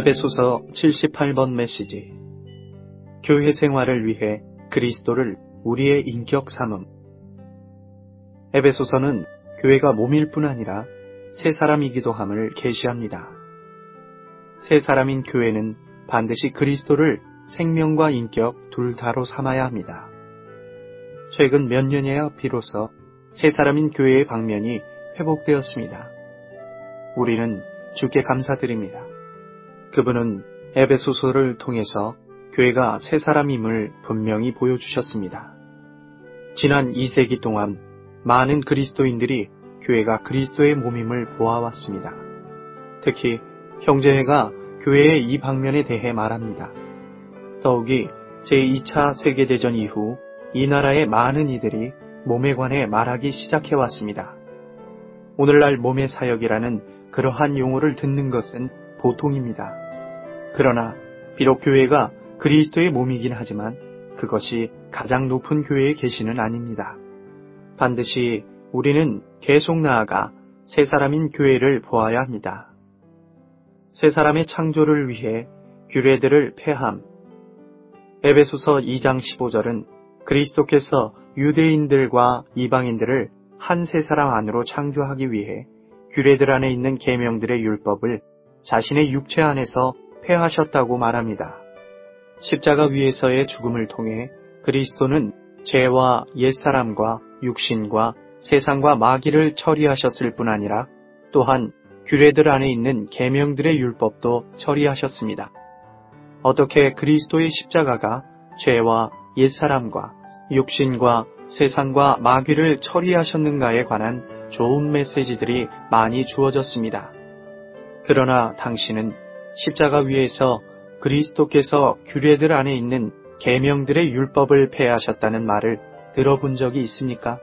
에베소서 78번 메시지. 교회 생활을 위해 그리스도를 우리의 인격 삼음. 에베소서는 교회가 몸일 뿐 아니라 새 사람이기도 함을 계시합니다. 새 사람인 교회는 반드시 그리스도를 생명과 인격 둘 다로 삼아야 합니다. 최근 몇 년에야 비로소 새 사람인 교회의 방면이 회복되었습니다. 우리는 주께 감사드립니다. 그분은 에베소서를 통해서 교회가 새 사람임을 분명히 보여주셨습니다. 지난 2세기 동안 많은 그리스도인들이 교회가 그리스도의 몸임을 보아왔습니다. 특히 형제회가 교회의 이 방면에 대해 말합니다. 더욱이 제2차 세계대전 이후 이 나라의 많은 이들이 몸에 관해 말하기 시작해왔습니다. 오늘날 몸의 사역이라는 그러한 용어를 듣는 것은 보통입니다. 그러나 비록 교회가 그리스도의 몸이긴 하지만 그것이 가장 높은 교회의 계시는 아닙니다. 반드시 우리는 계속 나아가 새 사람인 교회를 보아야 합니다. 새 사람의 창조를 위해 규례들을 폐함. 에베소서 2장 15절은 그리스도께서 유대인들과 이방인들을 한 새 사람 안으로 창조하기 위해 규례들 안에 있는 계명들의 율법을 자신의 육체 안에서 폐하셨다고 말합니다. 십자가 위에서의 죽음을 통해 그리스도는 죄와 옛사람과 육신과 세상과 마귀를 처리하셨을 뿐 아니라 또한 규례들 안에 있는 계명들의 율법도 처리하셨습니다. 어떻게 그리스도의 십자가가 죄와 옛사람과 육신과 세상과 마귀를 처리하셨는가에 관한 좋은 메시지들이 많이 주어졌습니다. 그러나 당신은 십자가 위에서 그리스도께서 규례들 안에 있는 계명들의 율법을 폐하셨다는 말을 들어본 적이 있습니까?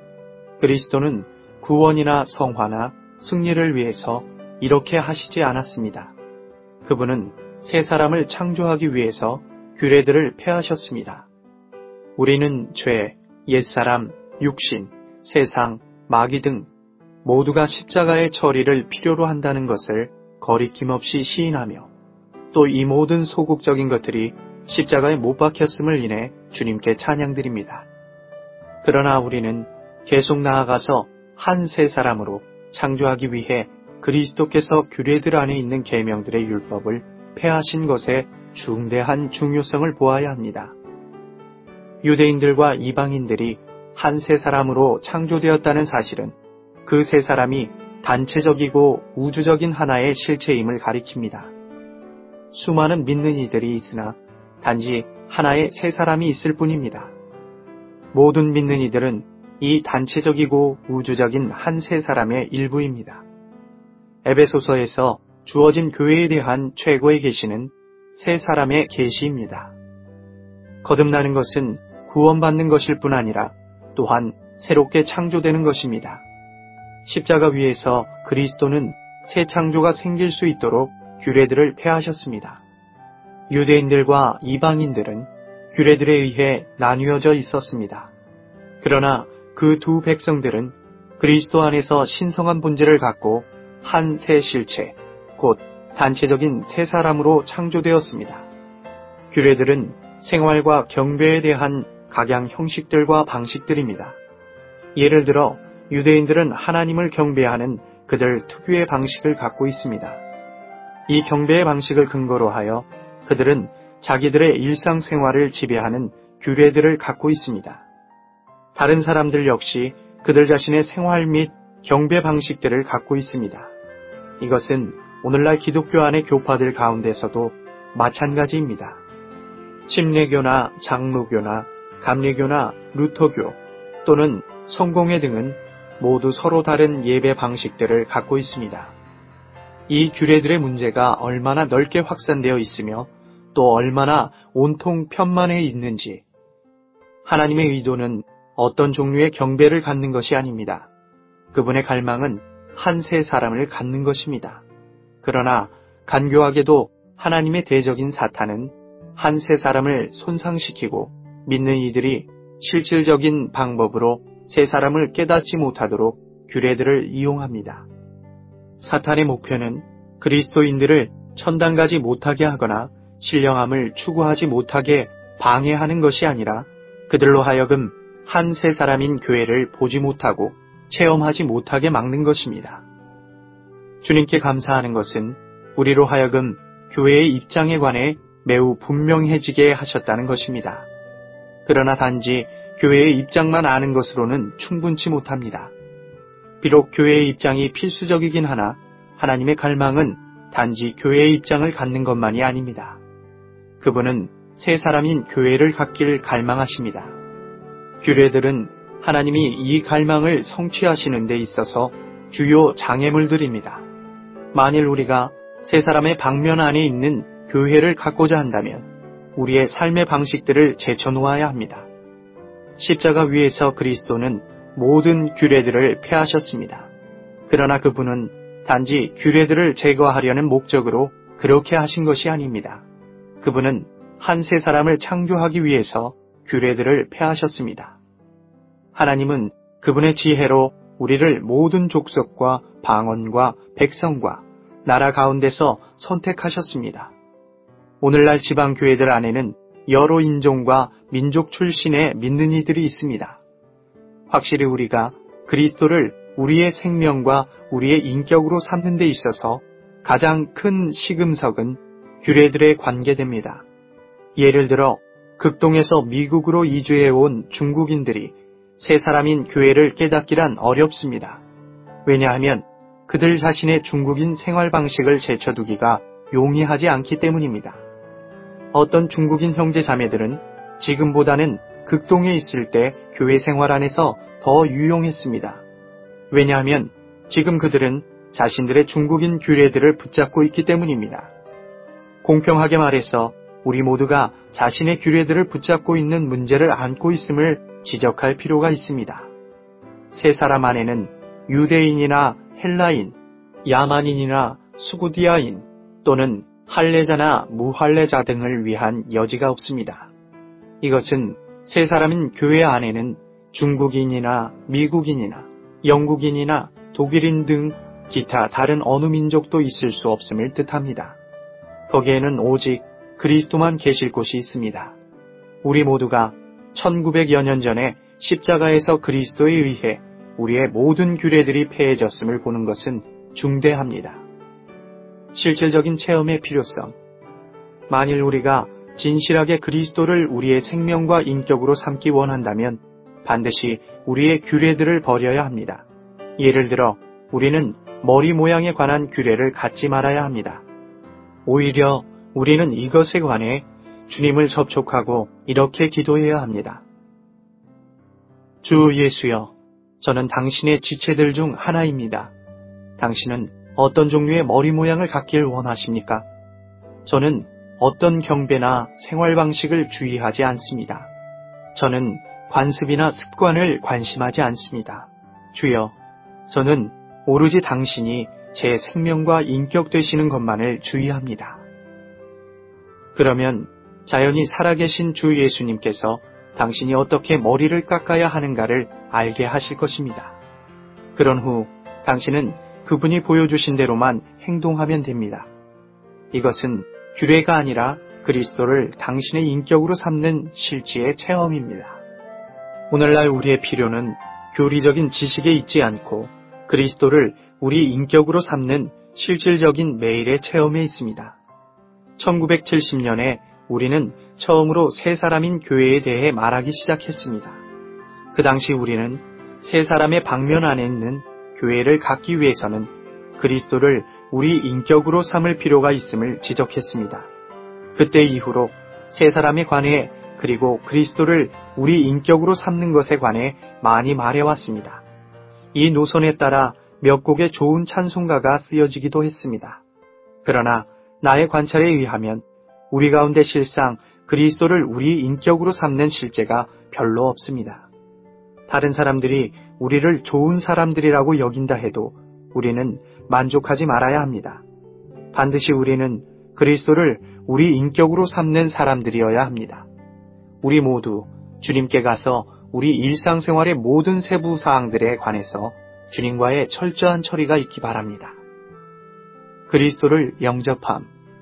그리스도는 구원이나 성화나 승리를 위해서 이렇게 하시지 않았습니다. 그분은 새 사람을 창조하기 위해서 규례들을 폐하셨습니다. 우리는 죄, 옛사람, 육신, 세상, 마귀 등 모두가 십자가의 처리를 필요로 한다는 것을 거리낌 없이 시인하며 또 이 모든 소극적인 것들이 십자가에 못 박혔음을 인해 주님께 찬양드립니다. 그러나 우리는 계속 나아가서 한 새 사람으로 창조하기 위해 그리스도께서 규례들 안에 있는 계명들의 율법을 폐하신 것에 중대한 중요성을 보아야 합니다. 유대인들과 이방인들이 한 새 사람으로 창조되었다는 사실은 그 새 사람이 단체적이고 우주적인 하나의 실체임을 가리킵니다. 수많은 믿는 이들이 있으나 단지 하나의 새 사람이 있을 뿐입니다. 모든 믿는 이들은 이 단체적이고 우주적인 한 새 사람의 일부입니다. 에베소서에서 주어진 교회에 대한 최고의 계시는 새 사람의 계시입니다. 거듭나는 것은 구원받는 것일 뿐 아니라 또한 새롭게 창조되는 것입니다. 십자가 위에서 그리스도는 새 창조가 생길 수 있도록 규례들을 폐하셨습니다. 유대인들과 이방인들은 규례들에 의해 나뉘어져 있었습니다. 그러나 그 두 백성들은 그리스도 안에서 신성한 본질을 갖고 한 새 실체, 곧 단체적인 새 사람으로 창조되었습니다. 규례들은 생활과 경배에 대한 각양 형식들과 방식들입니다. 예를 들어 유대인들은 하나님을 경배하는 그들 특유의 방식을 갖고 있습니다. 이 경배의 방식을 근거로 하여 그들은 자기들의 일상생활을 지배하는 규례들을 갖고 있습니다. 다른 사람들 역시 그들 자신의 생활 및 경배 방식들을 갖고 있습니다. 이것은 오늘날 기독교 안의 교파들 가운데서도 마찬가지입니다. 침례교나 장로교나 감리교나 루터교 또는 성공회 등은 모두 서로 다른 예배 방식들을 갖고 있습니다. 이 규례들의 문제가 얼마나 넓게 확산되어 있으며 또 얼마나 온통 편만해 있는지, 하나님의 의도는 어떤 종류의 경배를 갖는 것이 아닙니다. 그분의 갈망은 한 새 사람을 갖는 것입니다. 그러나 간교하게도 하나님의 대적인 사탄은 한 새 사람을 손상시키고 믿는 이들이 실질적인 방법으로 새 사람을 깨닫지 못하도록 규례들을 이용합니다. 사탄의 목표는 그리스도인들을 천당 가지 못하게 하거나 신령함을 추구하지 못하게 방해하는 것이 아니라 그들로 하여금 한 세 사람인 교회를 보지 못하고 체험하지 못하게 막는 것입니다. 주님께 감사하는 것은 우리로 하여금 교회의 입장에 관해 매우 분명해지게 하셨다는 것입니다. 그러나 단지 교회의 입장만 아는 것으로는 충분치 못합니다. 비록 교회의 입장이 필수적이긴 하나 하나님의 갈망은 단지 교회의 입장을 갖는 것만이 아닙니다. 그분은 세 사람인 교회를 갖길 갈망하십니다. 규례들은 하나님이 이 갈망을 성취하시는 데 있어서 주요 장애물들입니다. 만일 우리가 세 사람의 방면 안에 있는 교회를 갖고자 한다면 우리의 삶의 방식들을 제쳐놓아야 합니다. 십자가 위에서 그리스도는 모든 규례들을 폐하셨습니다. 그러나 그분은 단지 규례들을 제거하려는 목적으로 그렇게 하신 것이 아닙니다. 그분은 한 세 사람을 창조하기 위해서 규례들을 폐하셨습니다. 하나님은 그분의 지혜로 우리를 모든 족속과 방언과 백성과 나라 가운데서 선택하셨습니다. 오늘날 지방교회들 안에는 여러 인종과 민족 출신의 믿는 이들이 있습니다. 확실히 우리가 그리스도를 우리의 생명과 우리의 인격으로 삼는 데 있어서 가장 큰 시금석은 규례들에 관계됩니다. 예를 들어 극동에서 미국으로 이주해온 중국인들이 세 사람인 교회를 깨닫기란 어렵습니다. 왜냐하면 그들 자신의 중국인 생활 방식을 제쳐두기가 용이하지 않기 때문입니다. 어떤 중국인 형제 자매들은 지금보다는 극동에 있을 때 교회 생활 안에서 더 유용했습니다. 왜냐하면 지금 그들은 자신들의 중국인 규례들을 붙잡고 있기 때문입니다. 공평하게 말해서 우리 모두가 자신의 규례들을 붙잡고 있는 문제를 안고 있음을 지적할 필요가 있습니다. 세 사람 안에는 유대인이나 헬라인, 야만인이나 수구디아인 또는 할례자나 무할례자 등을 위한 여지가 없습니다. 이것은 세 사람인 교회 안에는 중국인이나 미국인이나 영국인이나 독일인 등 기타 다른 어느 민족도 있을 수 없음을 뜻합니다. 거기에는 오직 그리스도만 계실 곳이 있습니다. 우리 모두가 1900여 년 전에 십자가에서 그리스도에 의해 우리의 모든 규례들이 폐해졌음을 보는 것은 중대합니다. 실질적인 체험의 필요성. 만일 우리가 진실하게 그리스도를 우리의 생명과 인격으로 삼기 원한다면 반드시 우리의 규례들을 버려야 합니다. 예를 들어 우리는 머리 모양에 관한 규례를 갖지 말아야 합니다. 오히려 우리는 이것에 관해 주님을 접촉하고 이렇게 기도해야 합니다. 주 예수여, 저는 당신의 지체들 중 하나입니다. 당신은 어떤 종류의 머리 모양을 갖길 원하십니까? 저는 어떤 경배나 생활 방식을 주의하지 않습니다. 저는 관습이나 습관을 관심하지 않습니다. 주여, 저는 오로지 당신이 제 생명과 인격 되시는 것만을 주의합니다. 그러면 자연히 살아계신 주 예수님께서 당신이 어떻게 머리를 깎아야 하는가를 알게 하실 것입니다. 그런 후 당신은 그분이 보여주신 대로만 행동하면 됩니다. 이것은 규례가 아니라 그리스도를 당신의 인격으로 삼는 실체의 체험입니다. 오늘날 우리의 필요는 교리적인 지식에 있지 않고 그리스도를 우리 인격으로 삼는 실질적인 매일의 체험에 있습니다. 1970년에 우리는 처음으로 세 사람인 교회에 대해 말하기 시작했습니다. 그 당시 우리는 세 사람의 방면 안에 있는 교회를 갖기 위해서는 그리스도를 우리 인격으로 삼을 필요가 있음을 지적했습니다. 그때 이후로 세 사람에 관해 그리고 그리스도를 우리 인격으로 삼는 것에 관해 많이 말해왔습니다. 이 노선에 따라 몇 곡의 좋은 찬송가가 쓰여지기도 했습니다. 그러나 나의 관찰에 의하면 우리 가운데 실상 그리스도를 우리 인격으로 삼는 실제가 별로 없습니다. 다른 사람들이 우리를 좋은 사람들이라고 여긴다 해도 우리는 만족하지 말아야 합니다. 반드시 우리는 그리스도를 우리 인격으로 삼는 사람들이어야 합니다. 우리 모두 주님께 가서 우리 일상생활의 모든 세부 사항들에 관해서 주님과의 철저한 처리가 있기 바랍니다. 그리스도를 영접함.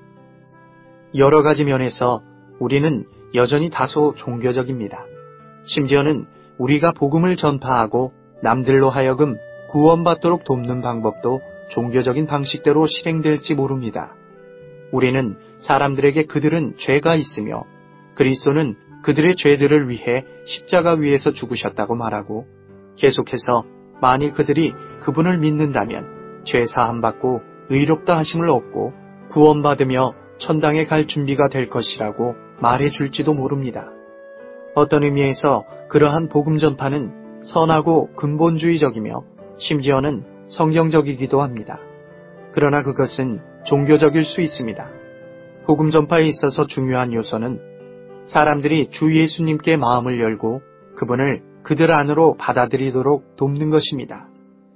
여러 가지 면에서 우리는 여전히 다소 종교적입니다. 심지어는 우리가 복음을 전파하고 남들로 하여금 구원받도록 돕는 방법도 종교적인 방식대로 실행될지 모릅니다. 우리는 사람들에게 그들은 죄가 있으며 그리스도는 그들의 죄들을 위해 십자가 위에서 죽으셨다고 말하고, 계속해서 만일 그들이 그분을 믿는다면 죄 사함받고 의롭다 하심을 얻고 구원받으며 천당에 갈 준비가 될 것이라고 말해줄지도 모릅니다. 어떤 의미에서 그러한 복음 전파는 선하고 근본주의적이며 심지어는 성경적이기도 합니다. 그러나 그것은 종교적일 수 있습니다. 복음 전파에 있어서 중요한 요소는 사람들이 주 예수님께 마음을 열고 그분을 그들 안으로 받아들이도록 돕는 것입니다.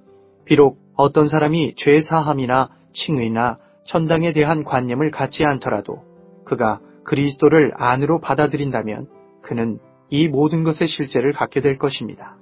비록 어떤 사람이 죄 사함이나 칭의나 천당에 대한 관념을 갖지 않더라도 그가 그리스도를 안으로 받아들인다면 그는 이 모든 것의 실제를 갖게 될 것입니다.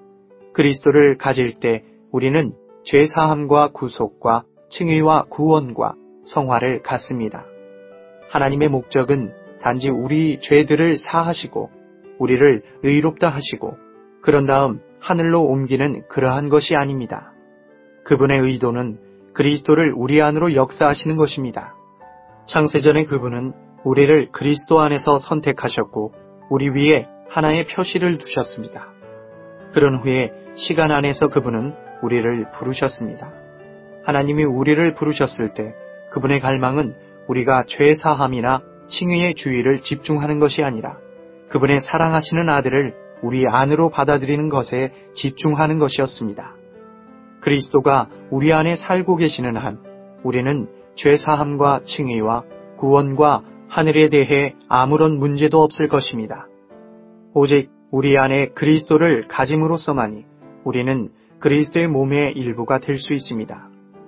그리스도를 가질 때 우리는 죄 사함과 구속과 칭의와 구원과 성화를 갖습니다. 하나님의 목적은 단지 우리 죄들을 사하시고 우리를 의롭다 하시고 그런 다음 하늘로 옮기는 그러한 것이 아닙니다. 그분의 의도는 그리스도를 우리 안으로 역사하시는 것입니다. 창세전에 그분은 우리를 그리스도 안에서 선택하셨고 우리 위에 하나의 표시를 두셨습니다. 그런 후에 시간 안에서 그분은 우리를 부르셨습니다. 하나님이 우리를 부르셨을 때 그분의 갈망은 우리가 죄 사함이나 칭의의 주의를 집중하는 것이 아니라 그분의 사랑하시는 아들을 우리 안으로 받아들이는 것에 집중하는 것이었습니다. 그리스도가 우리 안에 살고 계시는 한 우리는 죄 사함과 칭의와 구원과 하늘에 대해 아무런 문제도 없을 것입니다. 오직 우리 안에 그리스도를 가짐으로써만이 우리는 그리스도의 몸의 일부가 될 수 있습니다.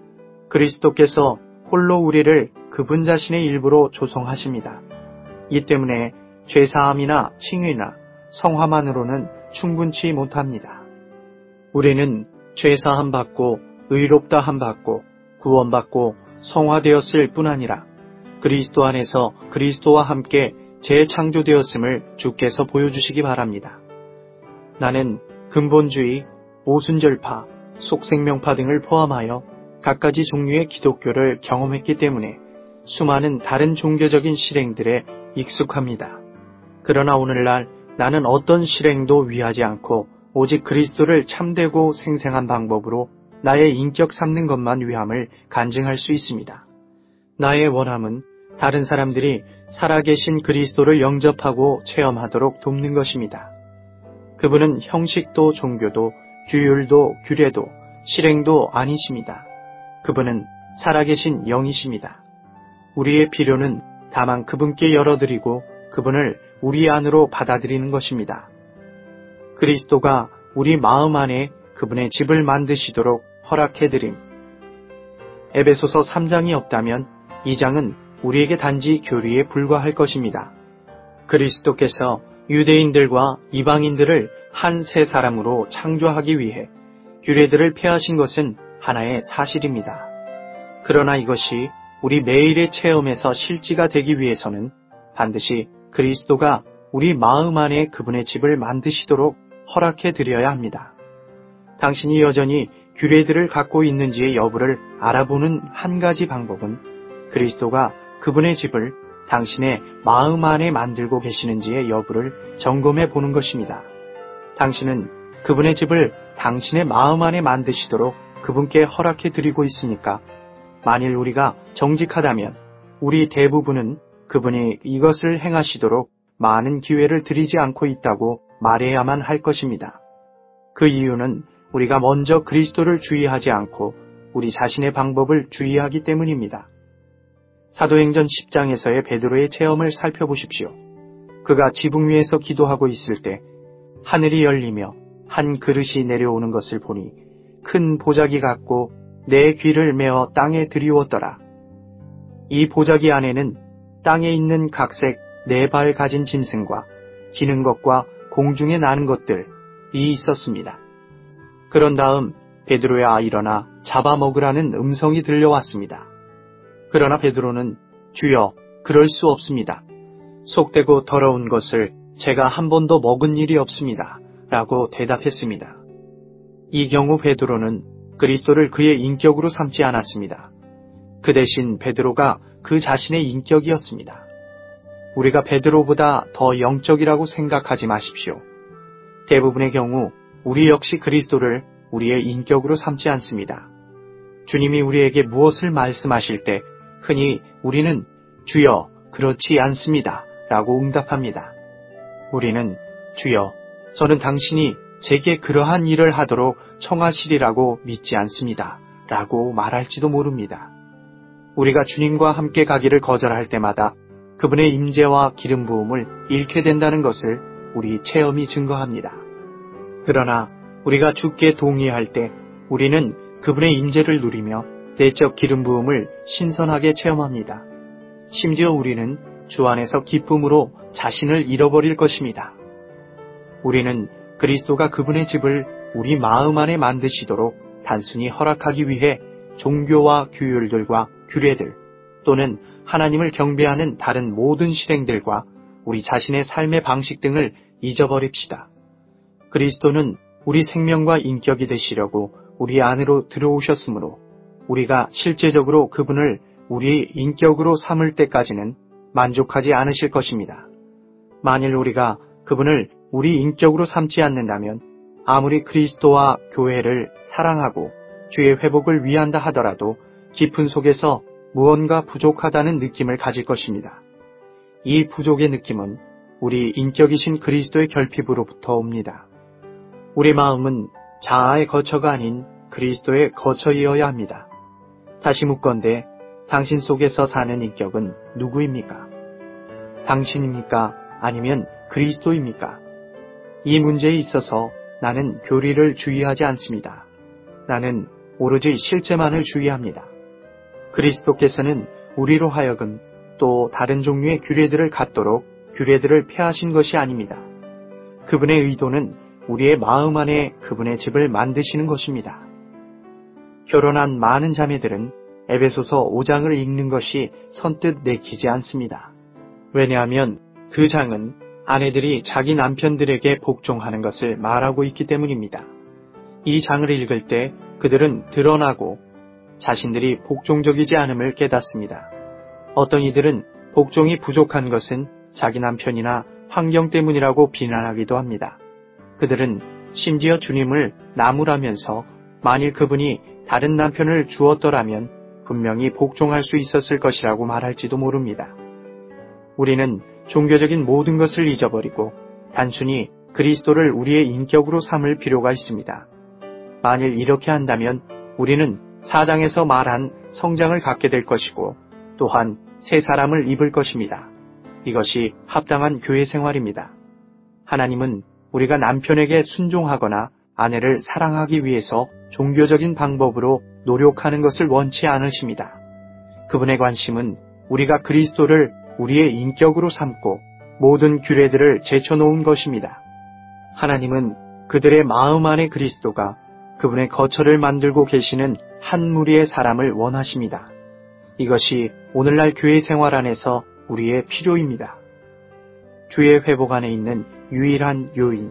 그리스도께서 홀로 우리를 그분 자신의 일부로 조성하십니다. 이 때문에 죄사함이나 칭의나 성화만으로는 충분치 못합니다. 우리는 죄사함 받고 의롭다함 받고 구원받고 성화되었을 뿐 아니라 그리스도 안에서 그리스도와 함께 재창조되었음을 주께서 보여주시기 바랍니다. 나는 근본주의, 오순절파, 속생명파 등을 포함하여 갖가지 종류의 기독교를 경험했기 때문에 수많은 다른 종교적인 실행들에 익숙합니다. 그러나 오늘날 나는 어떤 실행도 위하지 않고 오직 그리스도를 참되고 생생한 방법으로 나의 인격 삼는 것만 위함을 간증할 수 있습니다. 나의 원함은 다른 사람들이 살아계신 그리스도를 영접하고 체험하도록 돕는 것입니다. 그분은 형식도 종교도 규율도 규례도 실행도 아니십니다. 그분은 살아계신 영이십니다. 우리의 필요는 다만 그분께 열어드리고 그분을 우리 안으로 받아들이는 것입니다. 그리스도가 우리 마음 안에 그분의 집을 만드시도록 허락해드림. 에베소서 3장이 없다면 2장은 우리에게 단지 교리에 불과할 것입니다. 그리스도께서 유대인들과 이방인들을 한 새 사람으로 창조하기 위해 규례들을 폐하신 것은 하나의 사실입니다. 그러나 이것이 우리 매일의 체험에서 실지가 되기 위해서는 반드시 그리스도가 우리 마음 안에 그분의 집을 만드시도록 허락해 드려야 합니다. 당신이 여전히 규례들을 갖고 있는지의 여부를 알아보는 한 가지 방법은 그리스도가 그분의 집을 당신의 마음 안에 만들고 계시는지의 여부를 점검해 보는 것입니다. 당신은 그분의 집을 당신의 마음 안에 만드시도록 그분께 허락해 드리고 있습니까? 만일 우리가 정직하다면 우리 대부분은 그분이 이것을 행하시도록 많은 기회를 드리지 않고 있다고 말해야만 할 것입니다. 그 이유는 우리가 먼저 그리스도를 주의하지 않고 우리 자신의 방법을 주의하기 때문입니다. 사도행전 10장에서의 베드로의 체험을 살펴보십시오. 그가 지붕 위에서 기도하고 있을 때 하늘이 열리며 한 그릇이 내려오는 것을 보니 큰 보자기 같고 내 귀를 메어 땅에 들이웠더라. 이 보자기 안에는 땅에 있는 각색 4발 가진 짐승과 기는 것과 공중에 나는 것들이 있었습니다. 그런 다음 베드로야 일어나 잡아먹으라는 음성이 들려왔습니다. 그러나 베드로는 주여 그럴 수 없습니다. 속되고 더러운 것을 제가 한 번도 먹은 일이 없습니다. 라고 대답했습니다. 이 경우 베드로는 그리스도를 그의 인격으로 삼지 않았습니다. 그 대신 베드로가 그 자신의 인격이었습니다. 우리가 베드로보다 더 영적이라고 생각하지 마십시오. 대부분의 경우 우리 역시 그리스도를 우리의 인격으로 삼지 않습니다. 주님이 우리에게 무엇을 말씀하실 때 흔히 우리는 주여 그렇지 않습니다 라고 응답합니다. 우리는 주여 저는 당신이 제게 그러한 일을 하도록 청하시리라고 믿지 않습니다 라고 말할지도 모릅니다. 우리가 주님과 함께 가기를 거절할 때마다 그분의 임재와 기름 부음을 잃게 된다는 것을 우리 체험이 증거합니다. 그러나 우리가 주께 동의할 때 우리는 그분의 임재를 누리며 내적 기름 부음을 신선하게 체험합니다. 심지어 우리는 주 안에서 기쁨으로 자신을 잃어버릴 것입니다. 우리는 그리스도가 그분의 집을 우리 마음 안에 만드시도록 단순히 허락하기 위해 종교와 규율들과 규례들 또는 하나님을 경배하는 다른 모든 실행들과 우리 자신의 삶의 방식 등을 잊어버립시다. 그리스도는 우리 생명과 인격이 되시려고 우리 안으로 들어오셨으므로 우리가 실제적으로 그분을 우리의 인격으로 삼을 때까지는 만족하지 않으실 것입니다. 만일 우리가 그분을 우리 인격으로 삼지 않는다면 아무리 그리스도와 교회를 사랑하고 주의 회복을 위한다 하더라도 깊은 속에서 무언가 부족하다는 느낌을 가질 것입니다. 이 부족의 느낌은 우리 인격이신 그리스도의 결핍으로부터 옵니다. 우리 마음은 자아의 거처가 아닌 그리스도의 거처이어야 합니다. 다시 묻건대 당신 속에서 사는 인격은 누구입니까? 당신입니까? 아니면 그리스도입니까? 이 문제에 있어서 나는 교리를 주의하지 않습니다. 나는 오로지 실제만을 주의합니다. 그리스도께서는 우리로 하여금 또 다른 종류의 규례들을 갖도록 규례들을 폐하신 것이 아닙니다. 그분의 의도는 우리의 마음 안에 그분의 집을 만드시는 것입니다. 결혼한 많은 자매들은 에베소서 5장을 읽는 것이 선뜻 내키지 않습니다. 왜냐하면 그 장은 아내들이 자기 남편들에게 복종하는 것을 말하고 있기 때문입니다. 이 장을 읽을 때 그들은 드러나고 자신들이 복종적이지 않음을 깨닫습니다. 어떤 이들은 복종이 부족한 것은 자기 남편이나 환경 때문이라고 비난하기도 합니다. 그들은 심지어 주님을 나무라면서 만일 그분이 다른 남편을 주었더라면 분명히 복종할 수 있었을 것이라고 말할지도 모릅니다. 우리는 종교적인 모든 것을 잊어버리고 단순히 그리스도를 우리의 인격으로 삼을 필요가 있습니다. 만일 이렇게 한다면 우리는 4장에서 말한 성장을 갖게 될 것이고 또한 새 사람을 입을 것입니다. 이것이 합당한 교회 생활입니다. 하나님은 우리가 남편에게 순종하거나 아내를 사랑하기 위해서 종교적인 방법으로 노력하는 것을 원치 않으십니다. 그분의 관심은 우리가 그리스도를 우리의 인격으로 삼고 모든 규례들을 제쳐놓은 것입니다. 하나님은 그들의 마음 안에 그리스도가 그분의 거처를 만들고 계시는 한 무리의 사람을 원하십니다. 이것이 오늘날 교회 생활 안에서 우리의 필요입니다. 주의 회복 안에 있는 유일한 요인.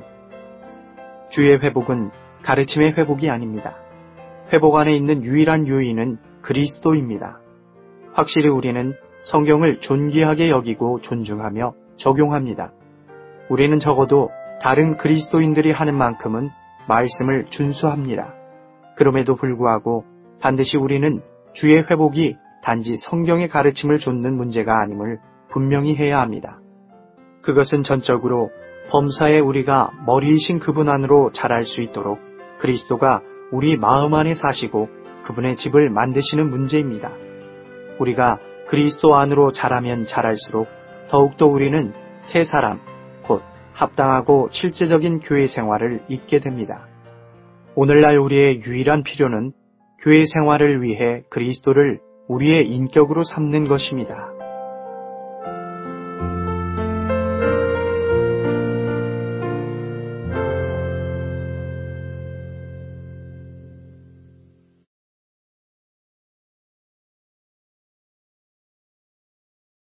주의 회복은 가르침의 회복이 아닙니다. 회복 안에 있는 유일한 요인은 그리스도입니다. 확실히 우리는 성경을 존귀하게 여기고 존중하며 적용합니다. 우리는 적어도 다른 그리스도인들이 하는 만큼은 말씀을 준수합니다. 그럼에도 불구하고 반드시 우리는 주의 회복이 단지 성경의 가르침을 좇는 문제가 아님을 분명히 해야 합니다. 그것은 전적으로 범사에 우리가 머리이신 그분 안으로 자랄 수 있도록 그리스도가 우리 마음 안에 사시고 그분의 집을 만드시는 문제입니다. 우리가 그리스도 안으로 자라면 자랄수록 더욱더 우리는 새 사람, 곧 합당하고 실제적인 교회 생활을 잊게 됩니다. 오늘날 우리의 유일한 필요는 교회 생활을 위해 그리스도를 우리의 인격으로 삼는 것입니다.